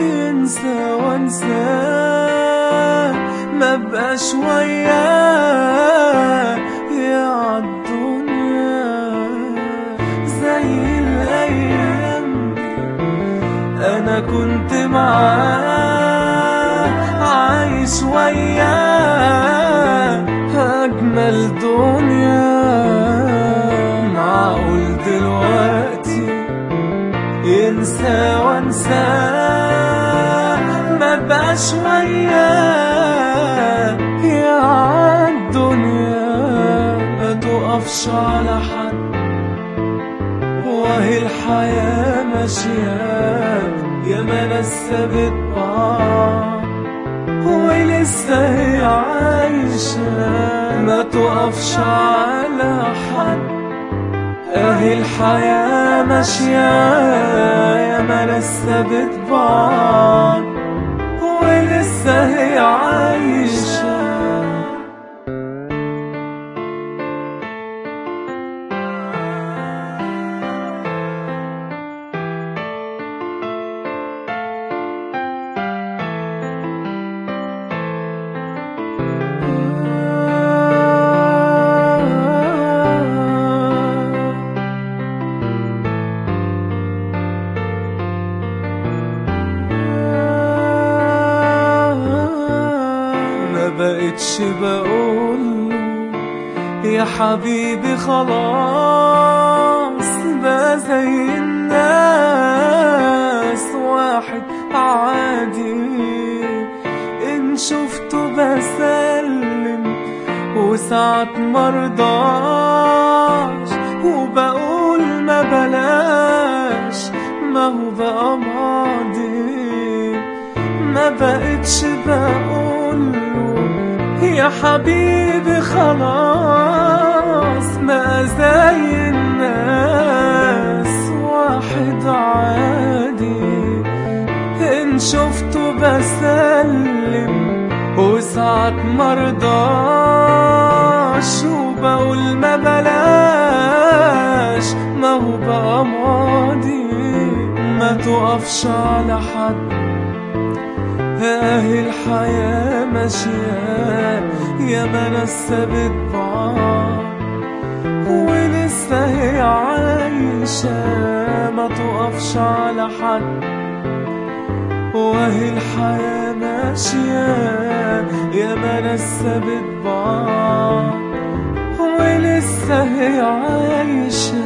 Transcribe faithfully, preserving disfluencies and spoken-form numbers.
ينسى وانساه ما بقاش وياه يا عالدنيا زي الأيام دي. أنا كنت معاه عايش وياه أجمل دنيا. معقول دلوقتي ينسى وانساه ما بقاش وياه يا عالدنيا. ما تقفش على حد وهي الحياة ماشية، يا ما ناس سابت بعض ولسه هي عايشة. ما تقفش على حد اهي الحياة ماشية، يا ما ناس سابت بعض ولسه هي عايشة. مبقتش بقوله يا حبيبي خلاص، بقى زي الناس واحد عادي. إن شفته بسلم وساعات مرضاش، وبقول ما بلاش ما هو بقى ماضي. ما بقتش بقوله يا حبيبي خلاص، ما زي الناس واحد عادي. إن شفته بسلم وساعات مرضاش، وبقول ما بلاش ما هو بقى ماضي. ما تقفش على حد اهي الحياة ماشية، يا ما ناس سابت بعض ولسه هي عايشة. ما تقفش على حد وهي الحياة ماشية، يا ما ناس سابت بعض ولسه هي عايشة.